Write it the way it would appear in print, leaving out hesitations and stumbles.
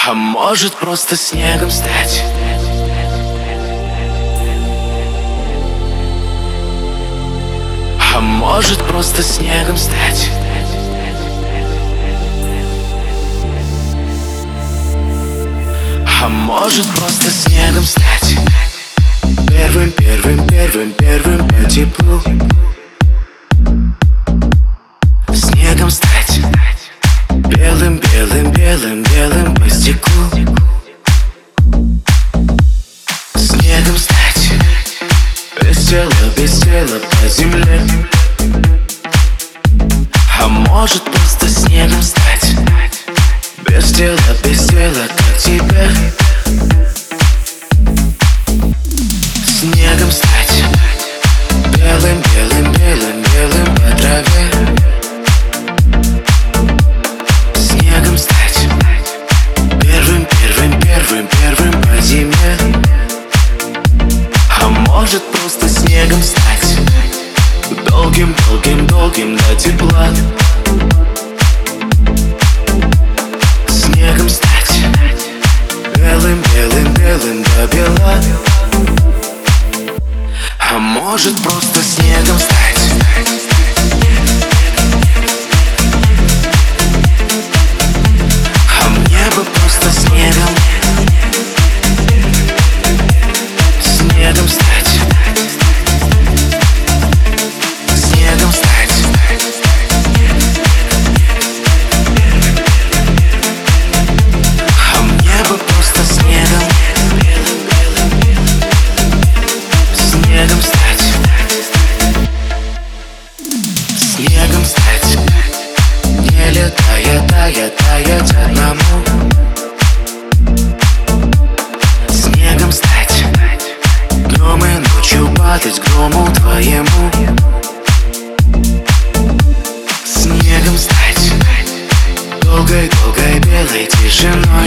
А может просто снегом стать. А может просто снегом стать. А может просто снегом стать. Первым по теплу. Снегом стать. Белым по стеклу. Снегом стать. Без тела по земле. А может просто снегом стать. Без тела, как тебе. Снегом стать. Белым по траве. Снегом стать. Первым по зиме. А может просто снегом стать. Долгим до тепла. Снегом стать. Белым до бела. А может просто снегом стать. А мне бы просто снегом. Снегом стать. Снегом стать. А мне бы просто снегом. Снегом стать. Снегом стать. Не летая, таять одному. Снегом стать. Днем и ночью падать грому твоему. Снегом стать. Долгой белой тишиной.